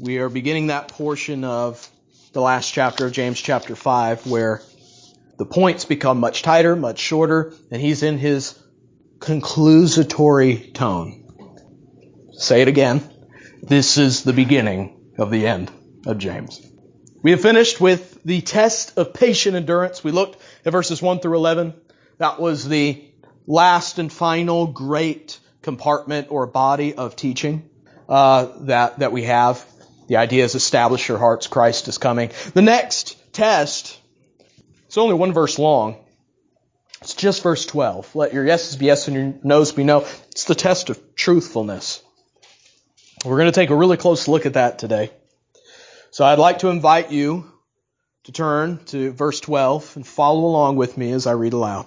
We are beginning that portion of the last chapter of James chapter 5 where the points become much tighter, much shorter, and he's in his conclusatory tone. Say it again. This is the beginning of the end of James. We have finished with the test of patient endurance. We looked at verses 1 through 11. That was the last and final great compartment or body of teaching that we have. The idea is establish your hearts, Christ is coming. The next test, it's only one verse long. It's just verse 12. Let your yeses be yes and your noes be no. It's the test of truthfulness. We're going to take a really close look at that today. So I'd like to invite you to turn to verse 12 and follow along with me as I read aloud.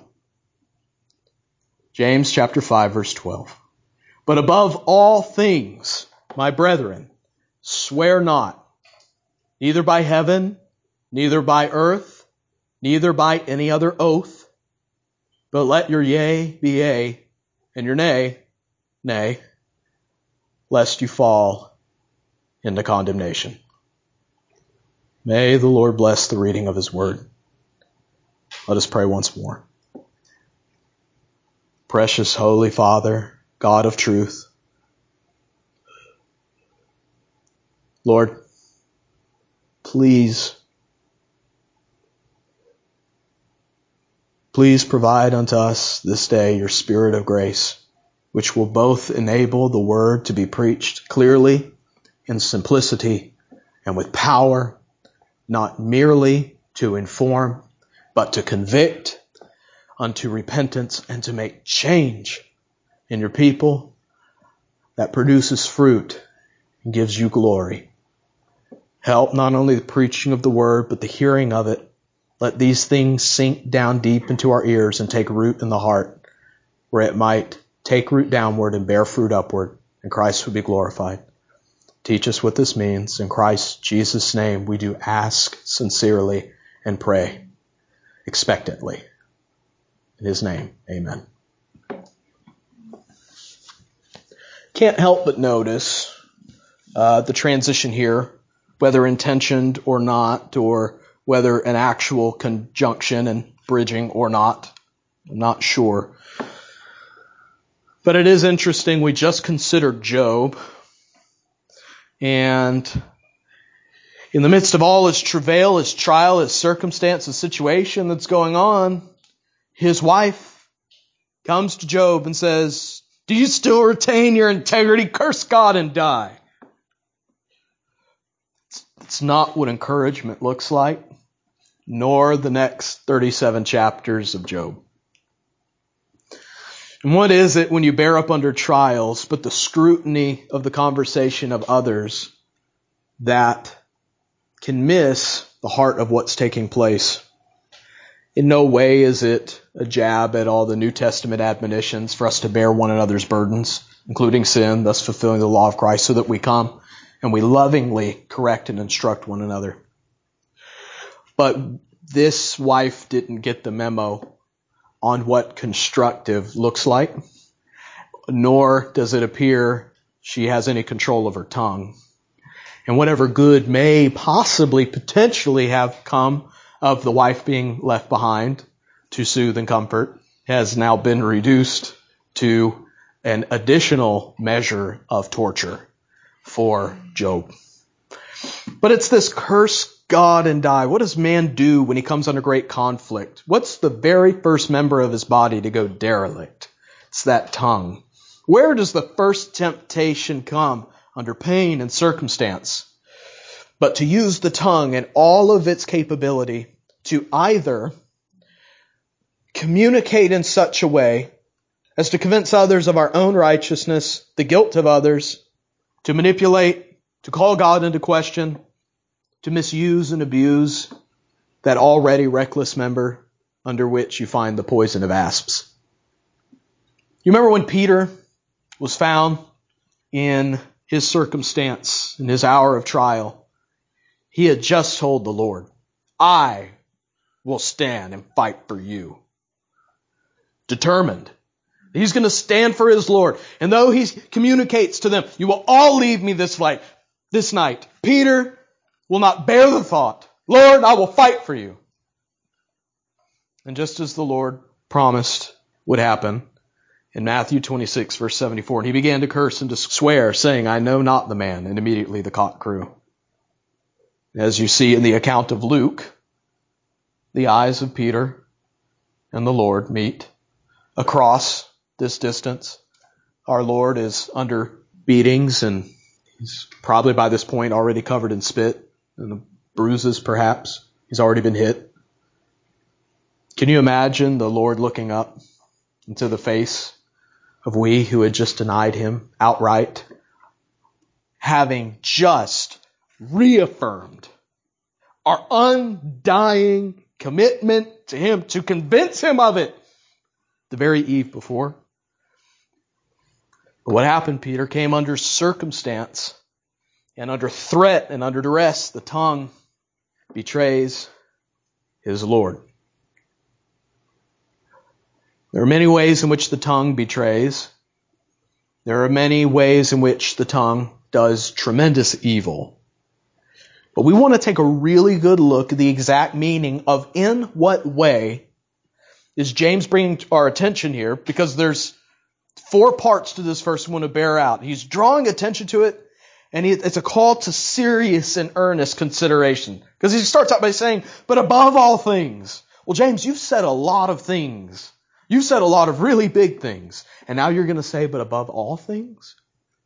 James chapter 5, verse 12. But above all things, my brethren, swear not, neither by heaven, neither by earth, neither by any other oath, but let your yea be yea, and your nay, nay, lest you fall into condemnation. May the Lord bless the reading of His word. Let us pray once more. Precious Holy Father, God of truth, Lord, please provide unto us this day your Spirit of grace, which will both enable the word to be preached clearly, in simplicity, and with power, not merely to inform, but to convict unto repentance and to make change in your people that produces fruit and gives you glory. Help not only the preaching of the word, but the hearing of it. Let these things sink down deep into our ears and take root in the heart, where it might take root downward and bear fruit upward, and Christ would be glorified. Teach us what this means. In Christ Jesus' name, we do ask sincerely and pray expectantly. In His name, amen. Can't help but notice the transition here, whether intentioned or not, or whether an actual conjunction and bridging or not. I'm not sure. But it is interesting. We just considered Job. And in the midst of all his travail, his trial, his circumstance, his situation that's going on, his wife comes to Job and says, "Do you still retain your integrity? Curse God and die." It's not what encouragement looks like, nor the next 37 chapters of Job. And what is it when you bear up under trials, but the scrutiny of the conversation of others that can miss the heart of what's taking place? In no way is it a jab at all the New Testament admonitions for us to bear one another's burdens, including sin, thus fulfilling the law of Christ, so that we come and we lovingly correct and instruct one another. But this wife didn't get the memo on what constructive looks like, nor does it appear she has any control of her tongue. And whatever good may possibly, potentially have come of the wife being left behind to soothe and comfort has now been reduced to an additional measure of torture for Job. But it's this curse God and die. What does man do when he comes under great conflict? What's the very first member of his body to go derelict? It's that tongue. Where does the first temptation come under pain and circumstance? But to use the tongue and all of its capability to either communicate in such a way as to convince others of our own righteousness, the guilt of others, to manipulate, to call God into question, to misuse and abuse that already reckless member under which you find the poison of asps. You remember when Peter was found in his circumstance, in his hour of trial? He had just told the Lord, "I will stand and fight for you." Determined. He's going to stand for his Lord. And though he communicates to them, "You will all leave me this fight. this night. Peter will not bear the thought, Lord, I will fight for you. And just as the Lord promised would happen in Matthew 26, verse 74, and he began to curse and to swear, saying, I know not the man. And immediately the cock crew. As you see in the account of Luke, the eyes of Peter and the Lord meet across this distance. Our Lord is under beatings, and he's probably by this point already covered in spit and bruises perhaps. He's already been hit. Can you imagine the Lord looking up into the face of we who had just denied him outright, having just reaffirmed our undying commitment to him, to convince him of it the very eve before? But what happened, Peter? Came under circumstance and under threat and under duress. The tongue betrays his Lord. There are many ways in which the tongue betrays. There are many ways in which the tongue does tremendous evil. But we want to take a really good look at the exact meaning of in what way is James bringing our attention here, because there's 4 parts to this verse we want to bear out. He's drawing attention to it, and it's a call to serious and earnest consideration. Because he starts out by saying, but above all things. Well, James, you've said a lot of things. You've said a lot of really big things. And now you're going to say, but above all things?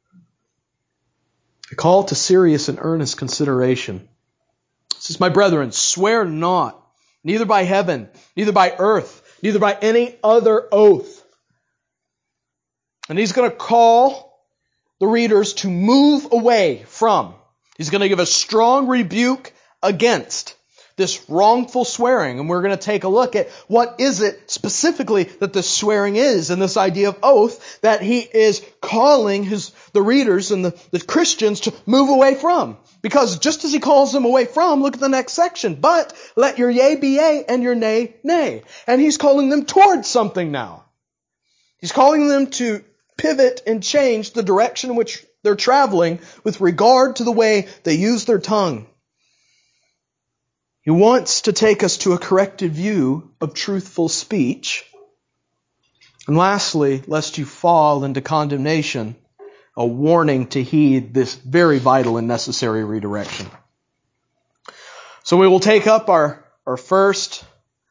A call to serious and earnest consideration. It says, my brethren, swear not, neither by heaven, neither by earth, neither by any other oath. And he's going to call the readers to move away from. He's going to give a strong rebuke against this wrongful swearing. And we're going to take a look at what is it specifically that this swearing is, and this idea of oath that he is calling the readers and the Christians to move away from. Because just as he calls them away from, look at the next section. But let your yea be yea and your nay, nay. And he's calling them towards something now. He's calling them to pivot and change the direction in which they're traveling with regard to the way they use their tongue. He wants to take us to a corrected view of truthful speech. And lastly, lest you fall into condemnation, a warning to heed this very vital and necessary redirection. So we will take up our first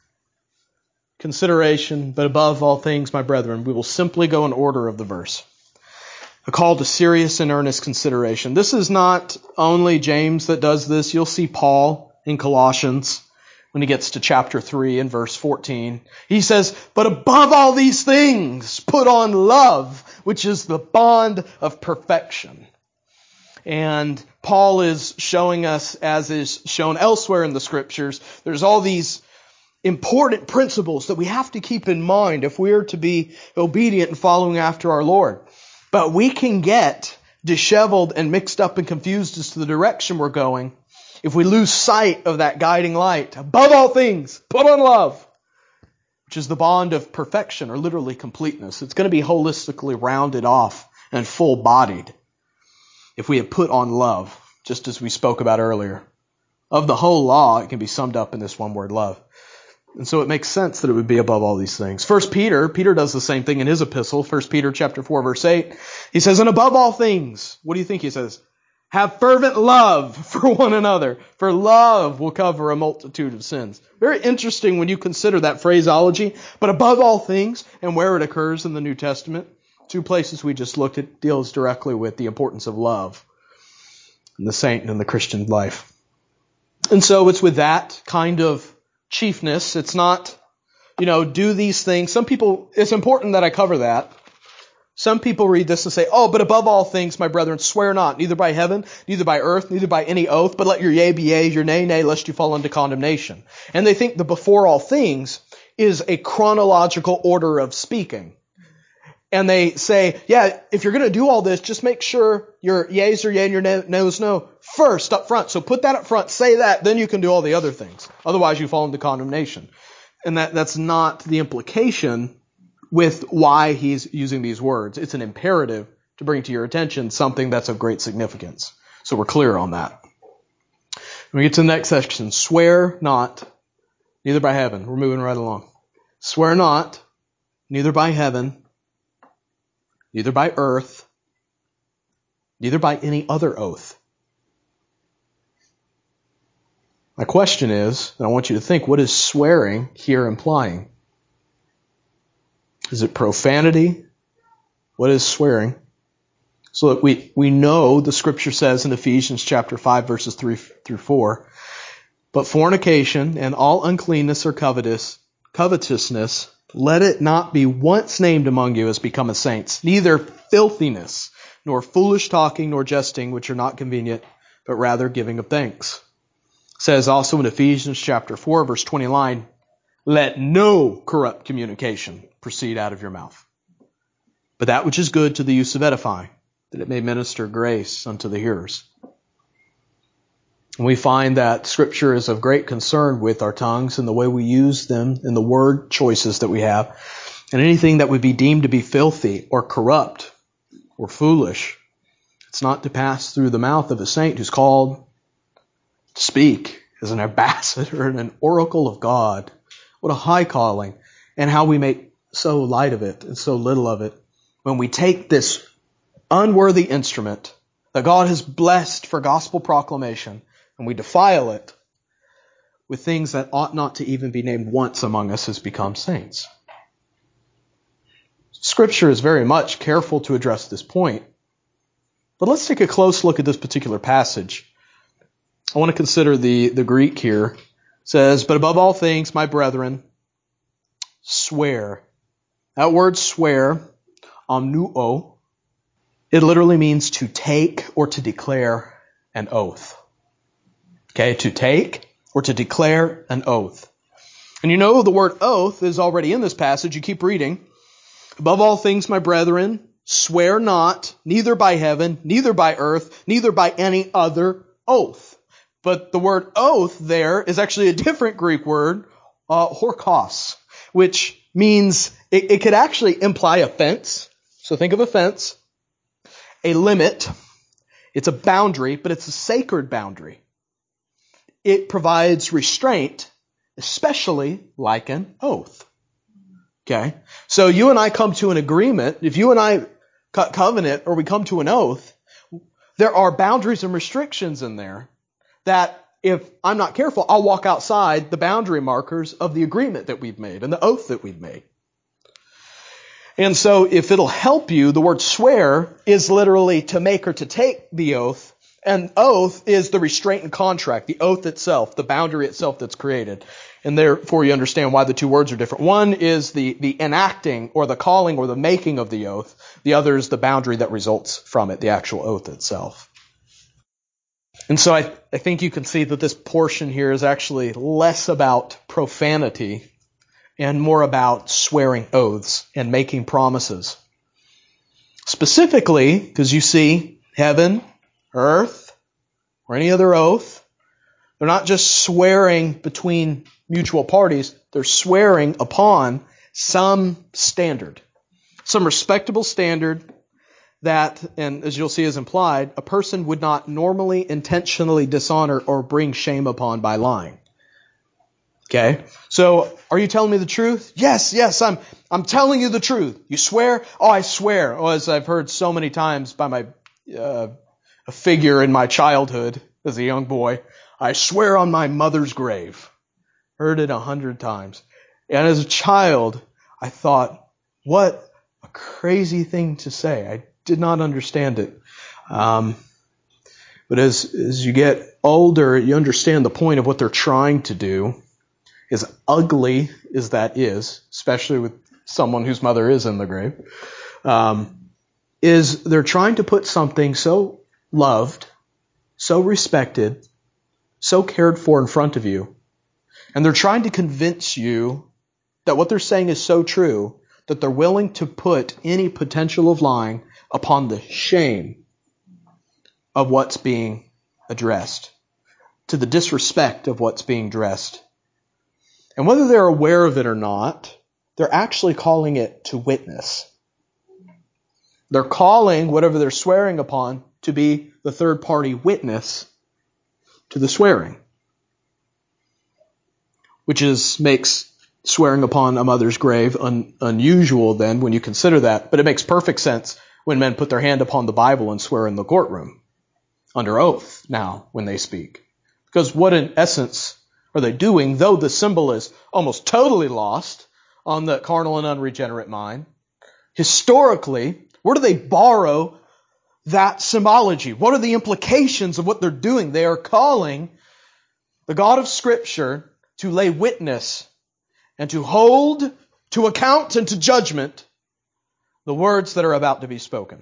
consideration, but above all things, my brethren, we will simply go in order of the verse. A call to serious and earnest consideration. This is not only James that does this. You'll see Paul in Colossians when he gets to chapter 3 and verse 14. He says, but above all these things, put on love, which is the bond of perfection. And Paul is showing us, as is shown elsewhere in the scriptures, there's all these important principles that we have to keep in mind if we are to be obedient and following after our Lord. But we can get disheveled and mixed up and confused as to the direction we're going if we lose sight of that guiding light. Above all things, put on love, which is the bond of perfection, or literally completeness. It's going to be holistically rounded off and full-bodied if we have put on love, just as we spoke about earlier. Of the whole law, it can be summed up in this one word, love. And so it makes sense that it would be above all these things. Peter does the same thing in his epistle. 1 Peter chapter 4, verse 8. He says, and above all things, what do you think he says? Have fervent love for one another, for love will cover a multitude of sins. Very interesting when you consider that phraseology. But above all things, and where it occurs in the New Testament, 2 places we just looked at deals directly with the importance of love in the saint and in the Christian life. And so it's with that kind of chiefness. It's not, do these things. Some people, it's important that I cover that. Some people read this and say, but above all things, my brethren, swear not, neither by heaven, neither by earth, neither by any oath, but let your yea be yea, your nay, nay, lest you fall into condemnation. And they think the before all things is a chronological order of speaking. And they say, if you're going to do all this, just make sure your yeas are yea and your no's no first up front. So put that up front, say that, then you can do all the other things. Otherwise you fall into condemnation. And that's not the implication with why he's using these words. It's an imperative to bring to your attention something that's of great significance. So we're clear on that. When we get to the next section, swear not, neither by heaven. We're moving right along. Swear not, neither by heaven, neither by earth, neither by any other oath. My question is, and I want you to think, what is swearing here implying? Is it profanity? What is swearing? So that we know the scripture says in Ephesians chapter 5 verses 3 through 4, but fornication and all uncleanness or covetousness, let it not be once named among you as becometh saints, neither filthiness, nor foolish talking, nor jesting, which are not convenient, but rather giving of thanks. It says also in Ephesians chapter 4 verse 29, let no corrupt communication proceed out of your mouth, but that which is good to the use of edifying, that it may minister grace unto the hearers. And we find that Scripture is of great concern with our tongues and the way we use them and the word choices that we have. And anything that would be deemed to be filthy or corrupt or foolish, it's not to pass through the mouth of a saint who's called to speak as an ambassador and an oracle of God. What a high calling, and how we make so light of it and so little of it when we take this unworthy instrument that God has blessed for gospel proclamation and we defile it with things that ought not to even be named once among us as become saints. Scripture is very much careful to address this point. But let's take a close look at this particular passage. I want to consider the Greek here. It says, but above all things, my brethren, swear. That word swear, omnuo, it literally means to take or to declare an oath. Okay, to take or to declare an oath. And you know the word oath is already in this passage. You keep reading. Above all things, my brethren, swear not, neither by heaven, neither by earth, neither by any other oath. But the word oath there is actually a different Greek word, horkos, which means it could actually imply a fence. So think of a fence, a limit. It's a boundary, but it's a sacred boundary. It provides restraint, especially like an oath. Okay? So you and I come to an agreement. If you and I cut covenant or we come to an oath, there are boundaries and restrictions in there that if I'm not careful, I'll walk outside the boundary markers of the agreement that we've made and the oath that we've made. And so if it'll help you, the word swear is literally to make or to take the oath. And oath is the restraint and contract, the oath itself, the boundary itself that's created. And therefore you understand why the two words are different. One is the enacting or the calling or the making of the oath. The other is the boundary that results from it, the actual oath itself. And so I think you can see that this portion here is actually less about profanity and more about swearing oaths and making promises. Specifically, because you see heaven, earth, or any other oath, they're not just swearing between mutual parties, they're swearing upon some standard, some respectable standard that, and as you'll see is implied, a person would not normally intentionally dishonor or bring shame upon by lying. Okay? So, are you telling me the truth? Yes, I'm telling you the truth. You swear? Oh, I swear. Oh, as I've heard so many times by my a figure in my childhood as a young boy, I swear on my mother's grave. Heard it 100 times. And as a child, I thought, what a crazy thing to say. I did not understand it. But as you get older, you understand the point of what they're trying to do. As ugly as that is, especially with someone whose mother is in the grave, is they're trying to put something so loved, so respected, so cared for in front of you, and they're trying to convince you that what they're saying is so true that they're willing to put any potential of lying upon the shame of what's being addressed, to the disrespect of what's being addressed. And whether they're aware of it or not, they're actually calling it to witness. They're calling whatever they're swearing upon to be the third party witness to the swearing, which makes swearing upon a mother's grave unusual then when you consider that, but it makes perfect sense when men put their hand upon the Bible and swear in the courtroom under oath now when they speak. Because what in essence are they doing, though the symbol is almost totally lost on the carnal and unregenerate mind? Historically, where do they borrow that symbology? What are the implications of what they're doing? They are calling the God of Scripture to lay witness and to hold to account and to judgment the words that are about to be spoken.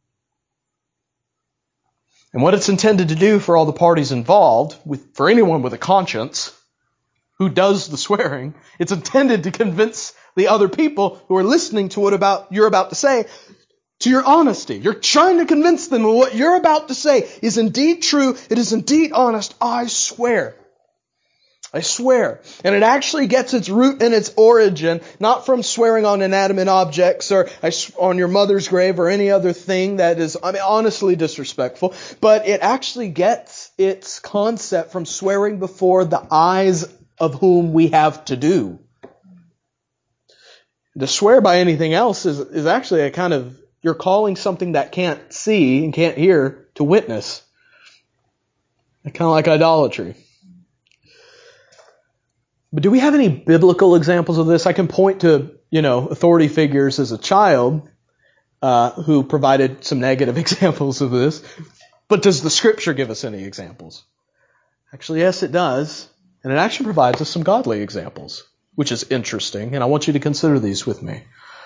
And what it's intended to do for all the parties involved, for anyone with a conscience who does the swearing, it's intended to convince the other people who are listening to what you're about to say to your honesty. You're trying to convince them that what you're about to say is indeed true. It is indeed honest. I swear. I swear. And it actually gets its root and its origin, not from swearing on inanimate objects or on your mother's grave or any other thing that is, honestly disrespectful, but it actually gets its concept from swearing before the eyes of whom we have to do. To swear by anything else is actually a kind of, you're calling something that can't see and can't hear to witness. Kind of like idolatry. But do we have any biblical examples of this? I can point to, authority figures as a child who provided some negative examples of this. But does the Scripture give us any examples? Actually, yes, it does. And it actually provides us some godly examples, which is interesting. And I want you to consider these with me.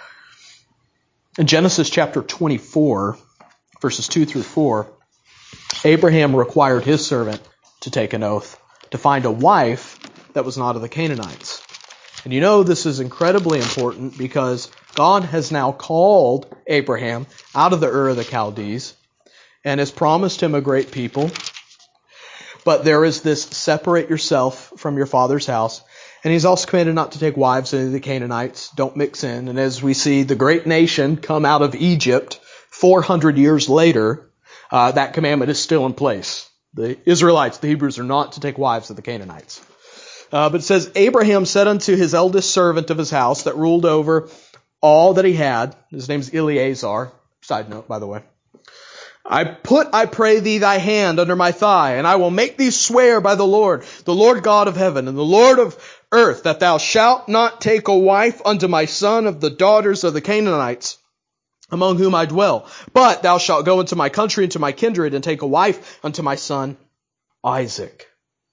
In Genesis chapter 24, verses 2 through 4, Abraham required his servant to take an oath to find a wife that was not of the Canaanites. And this is incredibly important because God has now called Abraham out of the Ur of the Chaldees and has promised him a great people. But there is this separate yourself from your father's house. And he's also commanded not to take wives of the Canaanites. Don't mix in. And as we see the great nation come out of Egypt 400 years later, that commandment is still in place. The Israelites, the Hebrews, are not to take wives of the Canaanites. But it says, Abraham said unto his eldest servant of his house that ruled over all that he had, his name's Eleazar, side note, by the way, I pray thee, thy hand under my thigh, and I will make thee swear by the Lord God of heaven, and the Lord of earth, that thou shalt not take a wife unto my son of the daughters of the Canaanites, among whom I dwell. But thou shalt go into my country, into my kindred, and take a wife unto my son Isaac.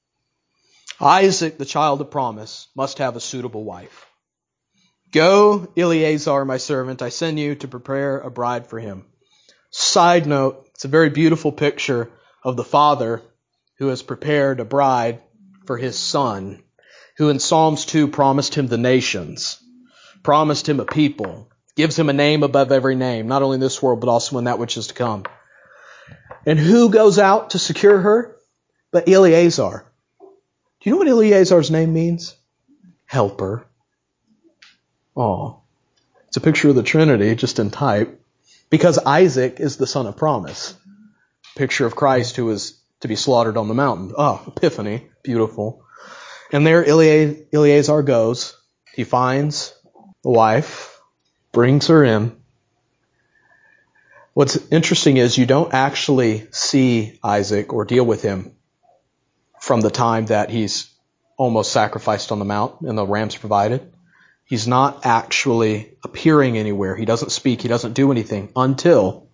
Isaac, the child of promise, must have a suitable wife. Go, Eleazar, my servant, I send you to prepare a bride for him. Side note, it's a very beautiful picture of the father who has prepared a bride for his son, who in Psalms 2 promised him the nations, promised him a people, gives him a name above every name, not only in this world, but also in that which is to come. And who goes out to secure her? But Eleazar. Do you know what Eleazar's name means? Helper. Oh, it's a picture of the Trinity, just in type. Because Isaac is the son of promise. Picture of Christ who is to be slaughtered on the mountain. Oh, Epiphany. Beautiful. And there Eleazar goes. He finds the wife, brings her in. What's interesting is you don't actually see Isaac or deal with him from the time that he's almost sacrificed on the mount and the rams provided. He's not actually appearing anywhere. He doesn't speak. He doesn't do anything until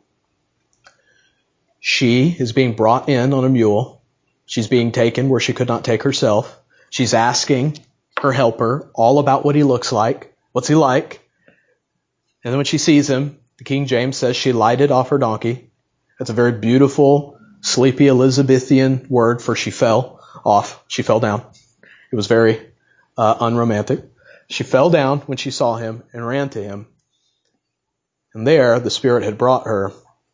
she is being brought in on a mule. She's being taken where she could not take herself. She's asking her helper all about what he looks like. What's he like? And then when she sees him, the King James says she lighted off her donkey. That's a very beautiful, sleepy Elizabethan word for she fell off. She fell down. It was very unromantic. She fell down when she saw him and ran to him. And there, the Spirit had brought her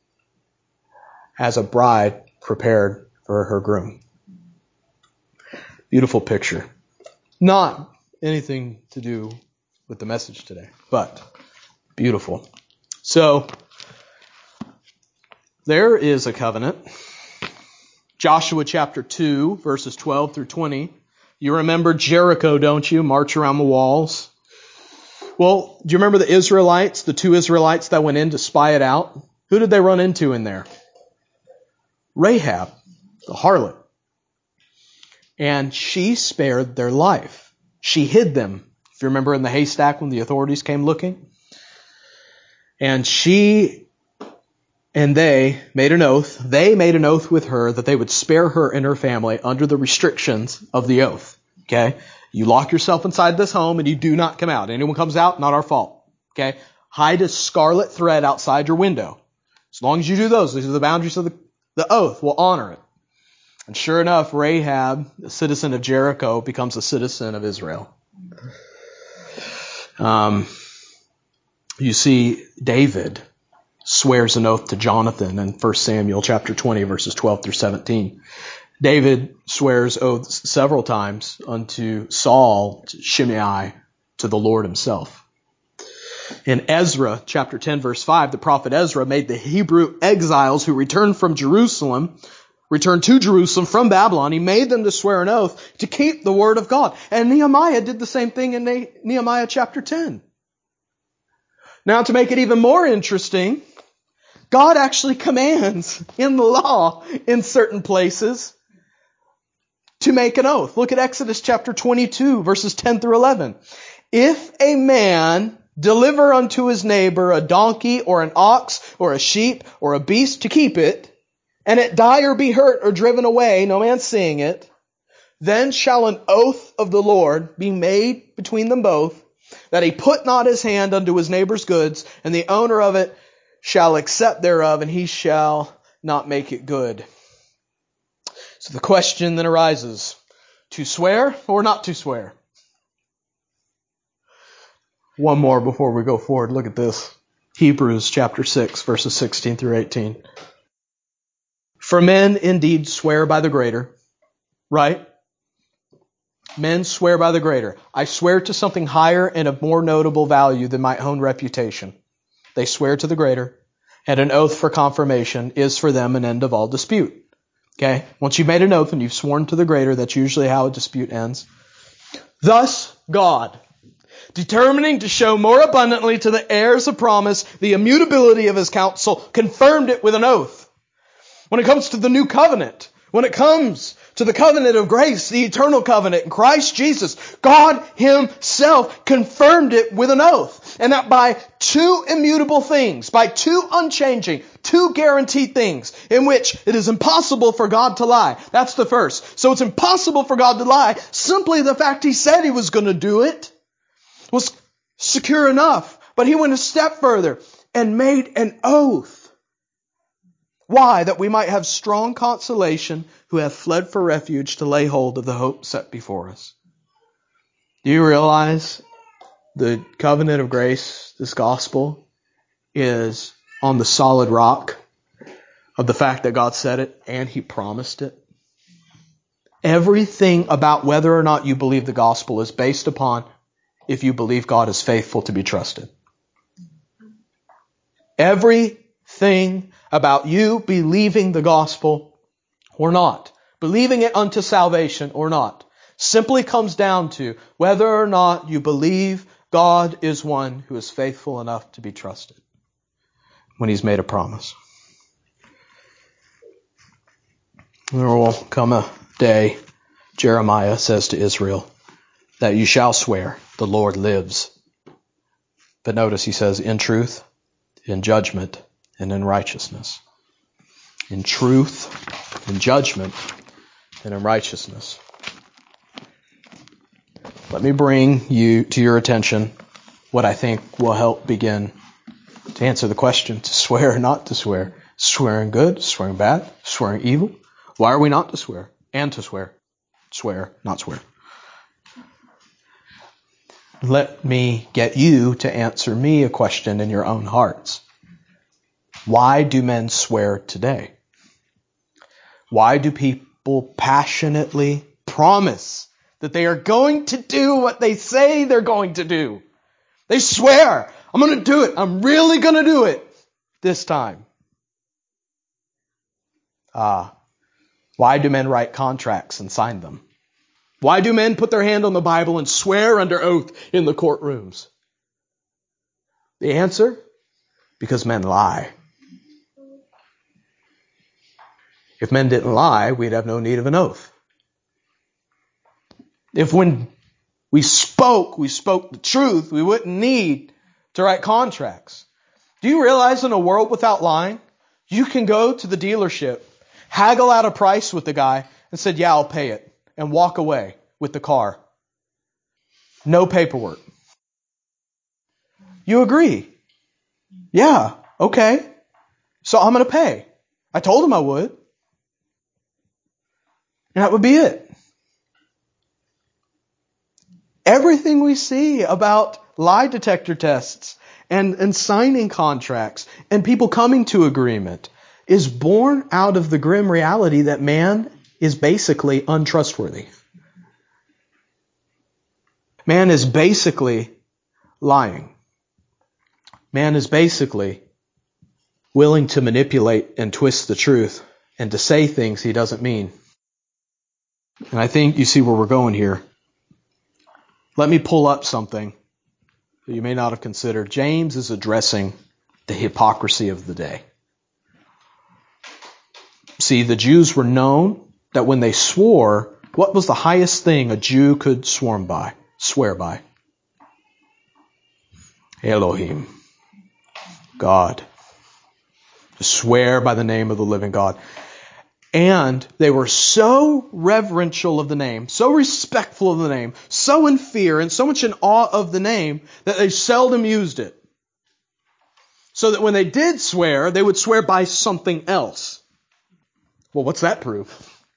as a bride prepared for her groom. Beautiful picture. Not anything to do with the message today, but beautiful. So, There is a covenant. Joshua chapter 2, verses 12 through 20. You remember Jericho, don't you? March around the walls. Well, do you remember the Israelites, the 2 Israelites that went in to spy it out? Who did they run into in there? Rahab, the harlot. And she spared their life. She hid them. If you remember in the haystack when the authorities came looking. And she and they made an oath. They made an oath with her that they would spare her and her family under the restrictions of the oath. Okay? You lock yourself inside this home and you do not come out. Anyone comes out, not our fault. Okay? Hide a scarlet thread outside your window. As long as you do those, these are the boundaries of the oath. We'll honor it. And sure enough, Rahab, a citizen of Jericho, becomes a citizen of Israel. You see, David swears an oath to Jonathan in 1 Samuel chapter 20, verses 12 through 17. David swears oaths several times unto Saul, to Shimei, to the Lord himself. In Ezra chapter 10, verse 5, the prophet Ezra made the Hebrew exiles who returned to Jerusalem from Babylon. He made them to swear an oath to keep the word of God. And Nehemiah did the same thing in Nehemiah chapter 10. Now, to make it even more interesting, God actually commands in the law in certain places to make an oath. Look at Exodus chapter 22, verses 10 through 11. If a man deliver unto his neighbor a donkey or an ox or a sheep or a beast to keep it, and it die or be hurt or driven away, no man seeing it, then shall an oath of the Lord be made between them both, that he put not his hand unto his neighbor's goods, and the owner of it shall accept thereof, and he shall not make it good. So the question then arises, to swear or not to swear? One more before we go forward. Look at this. Hebrews chapter 6, verses 16 through 18. For men indeed swear by the greater, right? Men swear by the greater. I swear to something higher and of more notable value than my own reputation. They swear to the greater, and an oath for confirmation is for them an end of all dispute. Okay? Once you've made an oath and you've sworn to the greater, that's usually how a dispute ends. Thus, God, determining to show more abundantly to the heirs of promise the immutability of his counsel, confirmed it with an oath. When it comes to the new covenant, when it comes to the covenant of grace, the eternal covenant in Christ Jesus, God himself confirmed it with an oath. And that by 2 immutable things, by 2 unchanging, 2 guaranteed things in which it is impossible for God to lie. That's the first. So it's impossible for God to lie. Simply the fact he said he was going to do it was secure enough. But he went a step further and made an oath. Why? That we might have strong consolation who have fled for refuge to lay hold of the hope set before us. Do you realize the covenant of grace, this gospel, is on the solid rock of the fact that God said it and he promised it? Everything about whether or not you believe the gospel is based upon if you believe God is faithful to be trusted. Everything about you believing the gospel or not, believing it unto salvation or not, simply comes down to whether or not you believe God is one who is faithful enough to be trusted when he's made a promise. There will come a day, Jeremiah says to Israel, that you shall swear, the Lord lives. But notice he says, in truth, in judgment, and in righteousness. In truth, in judgment, and in righteousness. Let me bring you to your attention what I think will help begin to answer the question, to swear or not to swear. Swearing good, swearing bad, swearing evil. Why are we not to swear? And to swear. Swear, not swear. Let me get you to answer me a question in your own hearts. Why do men swear today? Why do people passionately promise that they are going to do what they say they're going to do? They swear, I'm going to do it. I'm really going to do it this time. Why do men write contracts and sign them? Why do men put their hand on the Bible and swear under oath in the courtrooms? The answer? Because men lie. If men didn't lie, we'd have no need of an oath. If when we spoke the truth, we wouldn't need to write contracts. Do you realize in a world without lying, you can go to the dealership, haggle out a price with the guy, and said, yeah, I'll pay it, and walk away with the car. No paperwork. You agree? Yeah, okay. So I'm going to pay. I told him I would. And that would be it. Everything we see about lie detector tests and signing contracts and people coming to agreement is born out of the grim reality that man is basically untrustworthy. Man is basically lying. Man is basically willing to manipulate and twist the truth and to say things he doesn't mean. And I think you see where we're going here. Let me pull up something that you may not have considered. James is addressing the hypocrisy of the day. See, the Jews were known that when they swore, what was the highest thing a Jew could swear by? Elohim. God. To swear by the name of the living God. And they were so reverential of the name, so respectful of the name, so in fear and so much in awe of the name that they seldom used it. So that when they did swear, they would swear by something else. Well, what's that prove?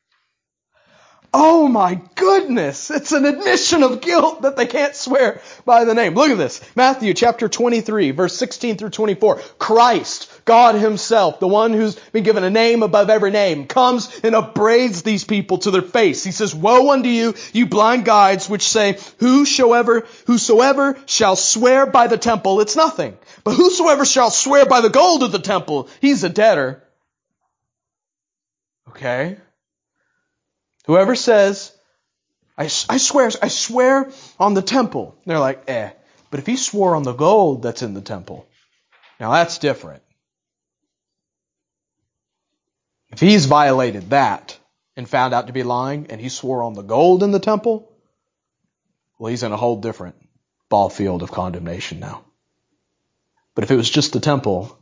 Oh my goodness! It's an admission of guilt that they can't swear by the name. Look at this. Matthew chapter 23, verse 16 through 24. Christ, God himself, the one who's been given a name above every name, comes and upbraids these people to their face. He says, woe unto you, you blind guides, which say, whosoever shall swear by the temple, it's nothing. But whosoever shall swear by the gold of the temple, he's a debtor. Okay? Whoever says, I swear on the temple. They're like, but if he swore on the gold that's in the temple, now that's different. If he's violated that and found out to be lying and he swore on the gold in the temple, well, he's in a whole different ball field of condemnation now. But if it was just the temple,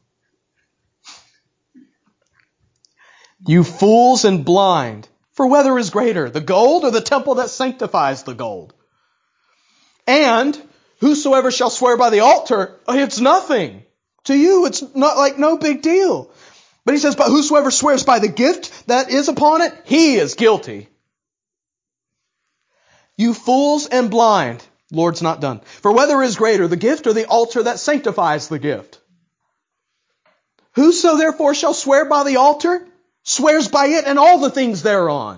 you fools and blind, for whether is greater, the gold or the temple that sanctifies the gold? And whosoever shall swear by the altar, it's nothing. To you, it's not like no big deal. But he says, but whosoever swears by the gift that is upon it, he is guilty. You fools and blind, Lord's not done. For whether is greater, the gift or the altar that sanctifies the gift? Whoso therefore shall swear by the altar, swears by it and all the things thereon.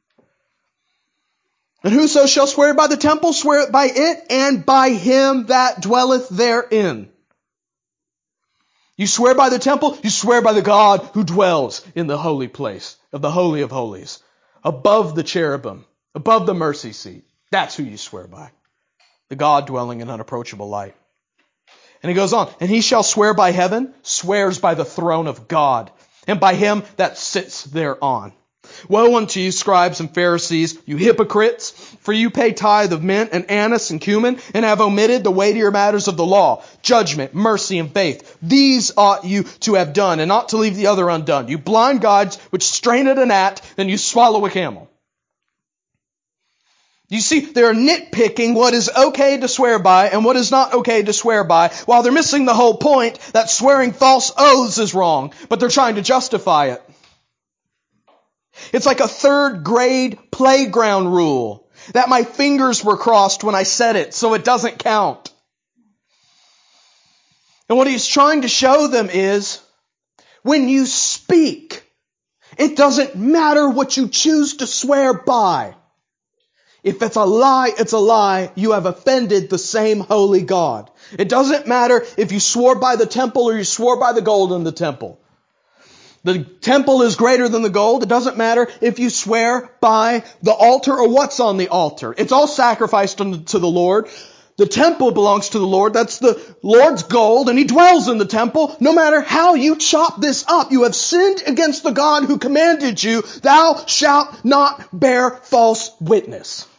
And whoso shall swear by the temple, swear by it and by him that dwelleth therein. You swear by the temple, you swear by the God who dwells in the holy place of the Holy of Holies, above the cherubim, above the mercy seat. That's who you swear by. The God dwelling in unapproachable light. And he goes on, and he shall swear by heaven, swears by the throne of God, and by him that sits thereon. Woe unto you, scribes and Pharisees, you hypocrites, for you pay tithe of mint and anise and cumin, and have omitted the weightier matters of the law, judgment, mercy, and faith. These ought you to have done, and not to leave the other undone. You blind guides, which strain at a gnat, and you swallow a camel. You see, they're nitpicking what is okay to swear by and what is not okay to swear by, while they're missing the whole point that swearing false oaths is wrong, but they're trying to justify it. It's like a third grade playground rule that my fingers were crossed when I said it, so it doesn't count. And what he's trying to show them is, when you speak, it doesn't matter what you choose to swear by. If it's a lie, it's a lie. You have offended the same holy God. It doesn't matter if you swore by the temple or you swore by the gold in the temple. The temple is greater than the gold. It doesn't matter if you swear by the altar or what's on the altar. It's all sacrificed to the Lord. The temple belongs to the Lord. That's the Lord's gold, and He dwells in the temple. No matter how you chop this up, you have sinned against the God who commanded you, thou shalt not bear false witness.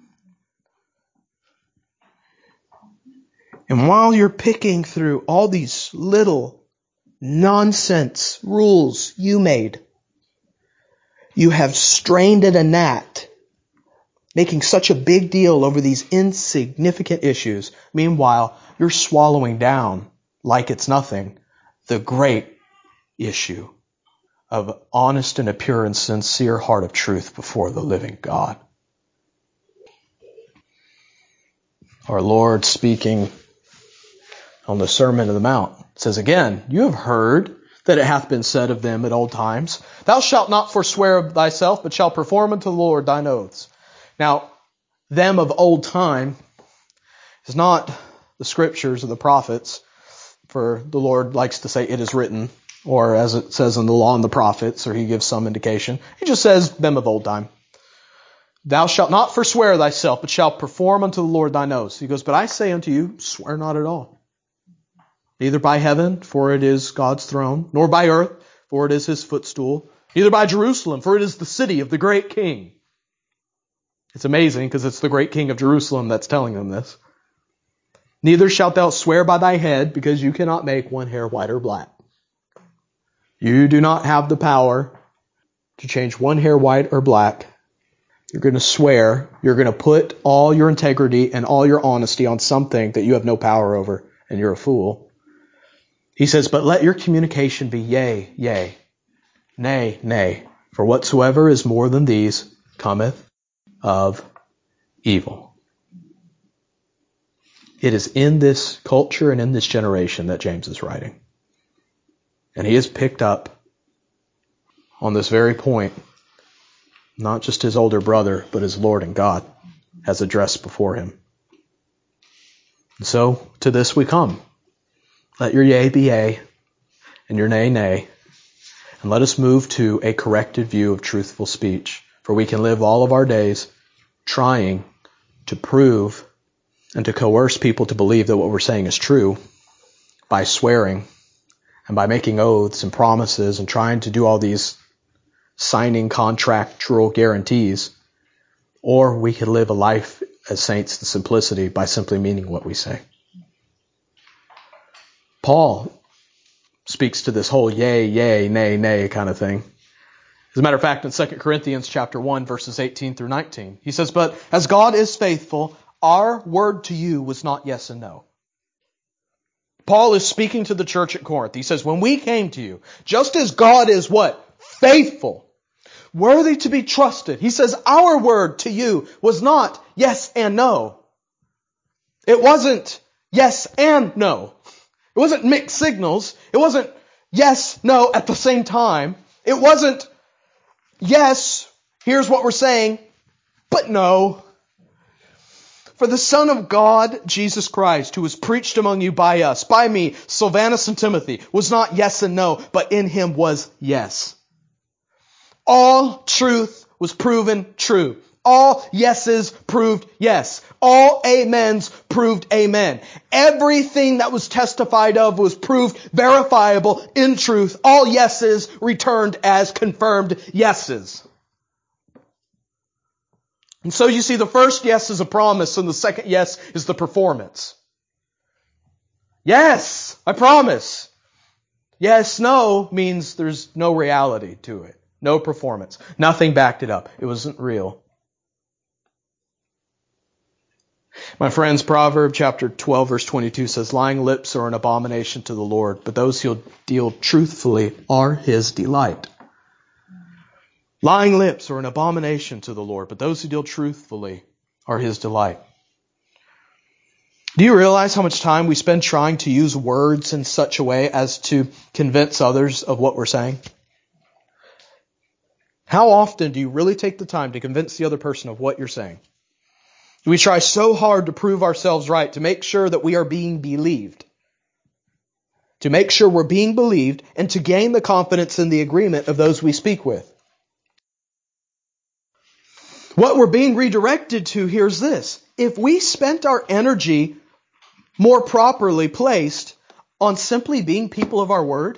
And while you're picking through all these little nonsense rules you made, you have strained at a gnat, making such a big deal over these insignificant issues. Meanwhile, you're swallowing down, like it's nothing, the great issue of honest and a pure and sincere heart of truth before the living God. Our Lord, speaking on the Sermon on the Mount, says again, you have heard that it hath been said of them at old times, thou shalt not forswear of thyself, but shalt perform unto the Lord thine oaths. Now, them of old time is not the scriptures or the prophets, for the Lord likes to say it is written, or as it says in the law and the prophets, or He gives some indication. He just says them of old time. Thou shalt not forswear thyself, but shalt perform unto the Lord thine oaths. He goes, but I say unto you, swear not at all. Neither by heaven, for it is God's throne, nor by earth, for it is His footstool, neither by Jerusalem, for it is the city of the great King. It's amazing because it's the great King of Jerusalem that's telling them this. Neither shalt thou swear by thy head, because you cannot make one hair white or black. You do not have the power to change one hair white or black. You're going to swear. You're going to put all your integrity and all your honesty on something that you have no power over, and you're a fool. He says, but let your communication be yea, yea, nay, nay. For whatsoever is more than these cometh of evil. It is in this culture and in this generation that James is writing. And he has picked up on this very point, not just his older brother, but his Lord and God has addressed before him. And so to this we come. Let your yea be yea, and your nay, nay. And let us move to a corrected view of truthful speech, for we can live all of our days trying to prove and to coerce people to believe that what we're saying is true by swearing and by making oaths and promises and trying to do all these signing contractual guarantees. Or we could live a life as saints in simplicity by simply meaning what we say. Paul speaks to this whole yea, yea, nay, nay kind of thing. As a matter of fact, in 2 Corinthians chapter 1, verses 18 through 19, he says, but as God is faithful, our word to you was not yes and no. Paul is speaking to the church at Corinth. He says, when we came to you, just as God is what? Faithful, worthy to be trusted. He says, our word to you was not yes and no. It wasn't yes and no. It wasn't mixed signals. It wasn't yes, no at the same time. It wasn't yes, here's what we're saying, but no. For the Son of God, Jesus Christ, who was preached among you by us, by me, Silvanus and Timothy, was not yes and no, but in him was yes. All truth was proven true. All yeses proved yes. All amens proved amen. Everything that was testified of was proved verifiable in truth. All yeses returned as confirmed yeses. And so you see, the first yes is a promise, and the second yes is the performance. Yes, I promise. Yes, no means there's no reality to it. No performance. Nothing backed it up. It wasn't real. My friends, Proverbs chapter 12, verse 22 says, lying lips are an abomination to the Lord, but those who deal truthfully are His delight. Lying lips are an abomination to the Lord, but those who deal truthfully are His delight. Do you realize how much time we spend trying to use words in such a way as to convince others of what we're saying? How often do you really take the time to convince the other person of what you're saying? We try so hard to prove ourselves right, to make sure that we are being believed. to make sure we're being believed, and to gain the confidence and the agreement of those we speak with. What we're being redirected to here is this. If we spent our energy more properly placed on simply being people of our word,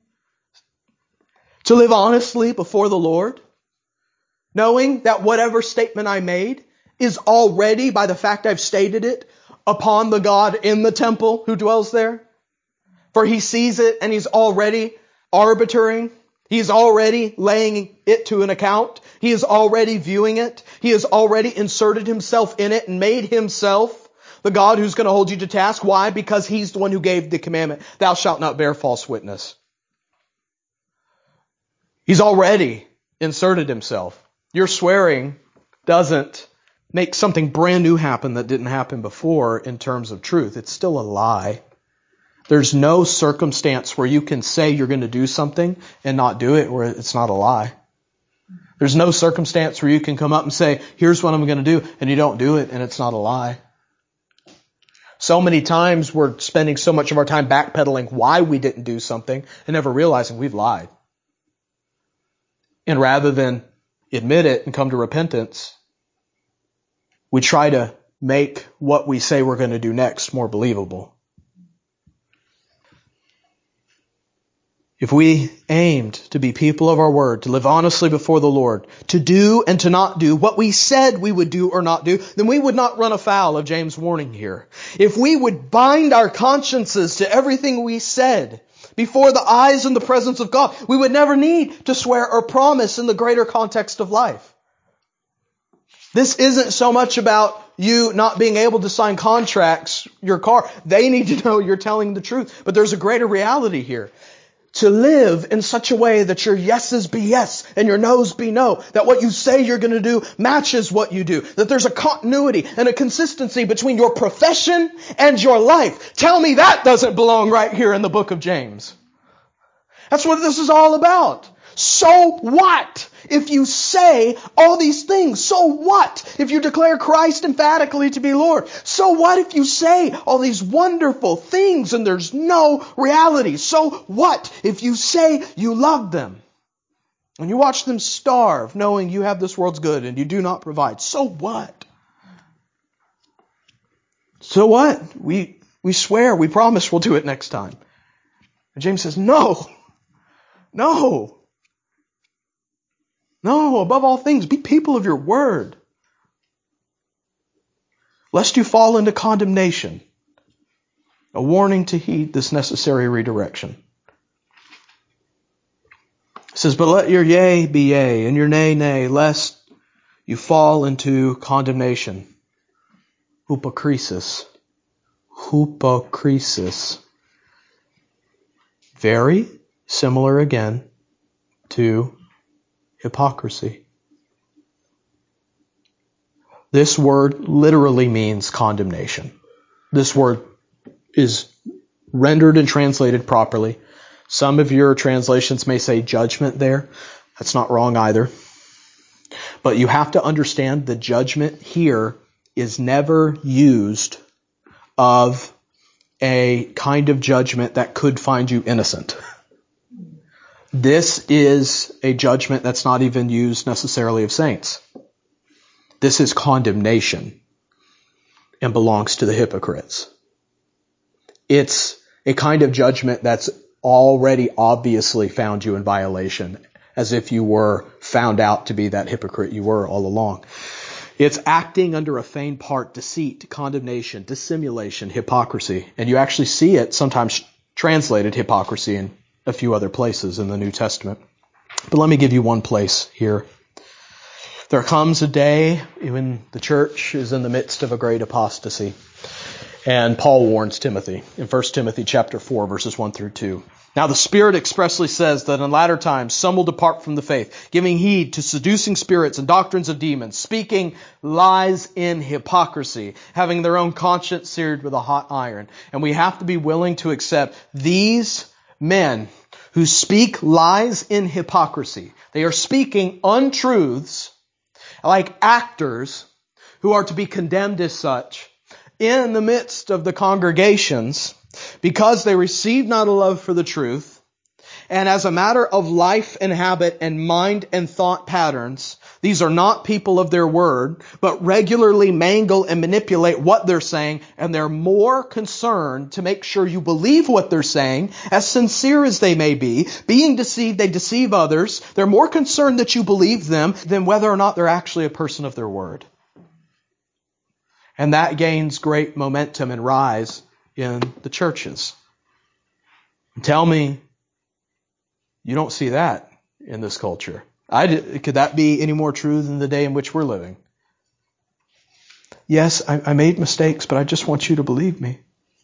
to live honestly before the Lord, knowing that whatever statement I made is already, by the fact I've stated it, upon the God in the temple who dwells there. For He sees it and He's already arbitering. He's already laying it to an account. He is already viewing it. He has already inserted Himself in it and made Himself the God who's going to hold you to task. Why? Because He's the one who gave the commandment, thou shalt not bear false witness. He's already inserted Himself. Your swearing doesn't make something brand new happen that didn't happen before in terms of truth. It's still a lie. There's no circumstance where you can say you're going to do something and not do it where it's not a lie. There's no circumstance where you can come up and say, here's what I'm going to do, and you don't do it and it's not a lie. So many times we're spending so much of our time backpedaling why we didn't do something and never realizing we've lied. And rather than admit it and come to repentance, we try to make what we say we're going to do next more believable. If we aimed to be people of our word, to live honestly before the Lord, to do and to not do what we said we would do or not do, then we would not run afoul of James' warning here. If we would bind our consciences to everything we said before the eyes and the presence of God, we would never need to swear or promise in the greater context of life. This isn't so much about you not being able to sign contracts, your car. They need to know you're telling the truth. But there's a greater reality here. To live in such a way that your yeses be yes and your noes be no. That what you say you're going to do matches what you do. That there's a continuity and a consistency between your profession and your life. Tell me that doesn't belong right here in the book of James. That's what this is all about. So what if you say all these things? So what if you declare Christ emphatically to be Lord? So what if you say all these wonderful things and there's no reality? So what if you say you love them and you watch them starve knowing you have this world's good and you do not provide? So what? So what? We swear, we promise we'll do it next time. And James says, no. No, above all things, be people of your word, lest you fall into condemnation. A warning to heed this necessary redirection. It says, but let your yea be yea, and your nay, nay, lest you fall into condemnation. Hypokrisis. Very similar again to hypocrisy. This word literally means condemnation. This word is rendered and translated properly. Some of your translations may say judgment there. That's not wrong either. But you have to understand the judgment here is never used of a kind of judgment that could find you innocent. This is a judgment that's not even used necessarily of saints. This is condemnation and belongs to the hypocrites. It's a kind of judgment that's already obviously found you in violation, as if you were found out to be that hypocrite you were all along. It's acting under a feigned part, deceit, condemnation, dissimulation, hypocrisy. And you actually see it sometimes translated hypocrisy in a few other places in the New Testament. But let me give you one place here. There comes a day when the church is in the midst of a great apostasy. And Paul warns Timothy in 1 Timothy chapter 4, verses 1 through 2. Now the Spirit expressly says that in latter times some will depart from the faith, giving heed to seducing spirits and doctrines of demons, speaking lies in hypocrisy, having their own conscience seared with a hot iron. And we have to be willing to accept these men who speak lies in hypocrisy. They are speaking untruths like actors who are to be condemned as such in the midst of the congregations, because they received not a love for the truth, and as a matter of life and habit and mind and thought patterns, these are not people of their word, but regularly mangle and manipulate what they're saying, and they're more concerned to make sure you believe what they're saying, as sincere as they may be. Being deceived, they deceive others. They're more concerned that you believe them than whether or not they're actually a person of their word. And that gains great momentum and rise in the churches. Tell me, you don't see that in this culture. Could that be any more true than the day in which we're living? Yes, I made mistakes, but I just want you to believe me.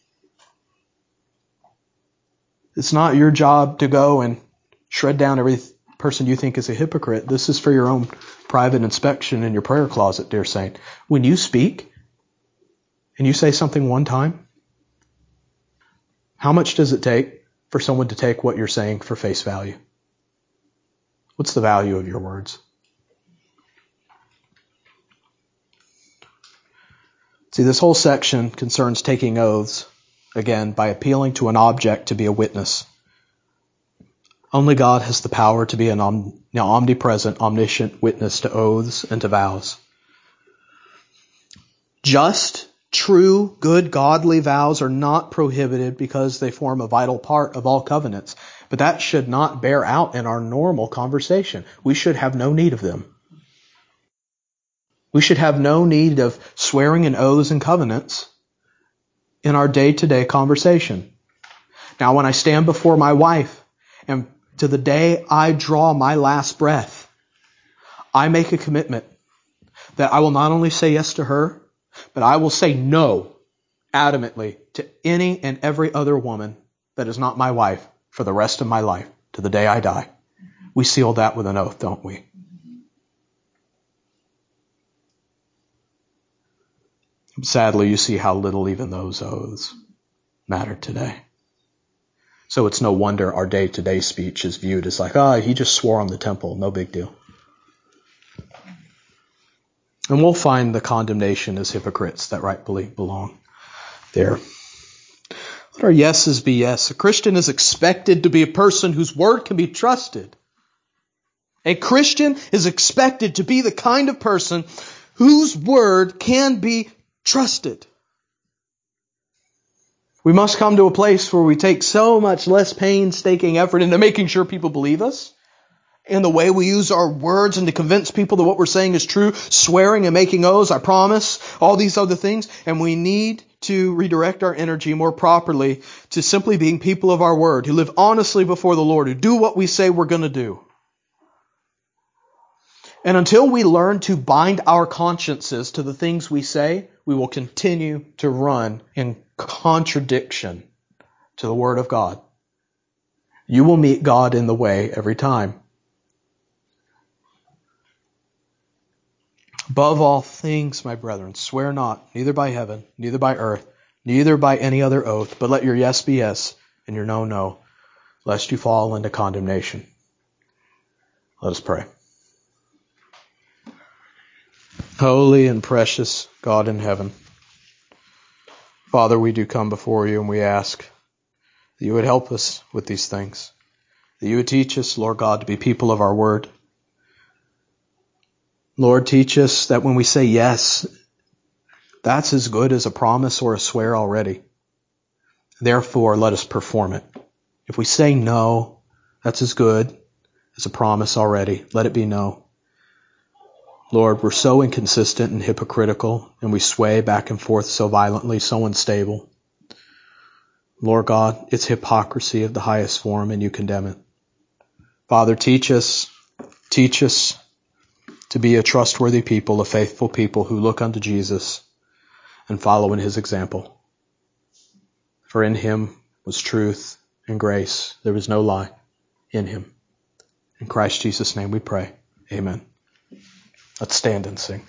It's not your job to go and shred down every person you think is a hypocrite. This is for your own private inspection in your prayer closet, dear saint. When you speak and you say something one time, how much does it take for someone to take what you're saying for face value? What's the value of your words? See, this whole section concerns taking oaths, again, by appealing to an object to be a witness. Only God has the power to be an omnipresent, omniscient witness to oaths and to vows. Just, true, good, godly vows are not prohibited because they form a vital part of all covenants. But that should not bear out in our normal conversation. We should have no need of them. We should have no need of swearing in oaths and covenants in our day-to-day conversation. Now, when I stand before my wife and to the day I draw my last breath, I make a commitment that I will not only say yes to her, but I will say no adamantly to any and every other woman that is not my wife for the rest of my life, to the day I die. We seal that with an oath, don't we? Sadly, you see how little even those oaths matter today. So it's no wonder our day-to-day speech is viewed as like, he just swore on the temple, no big deal. And we'll find the condemnation as hypocrites that rightfully belong there. Let our yeses be yes. A Christian is expected to be a person whose word can be trusted. A Christian is expected to be the kind of person whose word can be trusted. We must come to a place where we take so much less painstaking effort into making sure people believe us, in the way we use our words and to convince people that what we're saying is true, swearing and making oaths, I promise, all these other things. And we need to redirect our energy more properly to simply being people of our word, who live honestly before the Lord, who do what we say we're going to do. And until we learn to bind our consciences to the things we say, we will continue to run in contradiction to the Word of God. You will meet God in the way every time. Above all things, my brethren, swear not, neither by heaven, neither by earth, neither by any other oath, but let your yes be yes, and your no, no, lest you fall into condemnation. Let us pray. Holy and precious God in heaven, Father, we do come before you and we ask that you would help us with these things, that you would teach us, Lord God, to be people of our word. Lord, teach us that when we say yes, that's as good as a promise or a swear already. Therefore, let us perform it. If we say no, that's as good as a promise already. Let it be no. Lord, we're so inconsistent and hypocritical, and we sway back and forth so violently, so unstable. Lord God, it's hypocrisy of the highest form, and you condemn it. Father, teach us to be a trustworthy people, a faithful people who look unto Jesus and follow in his example. For in him was truth and grace. There was no lie in him. In Christ Jesus' name we pray. Amen. Let's stand and sing.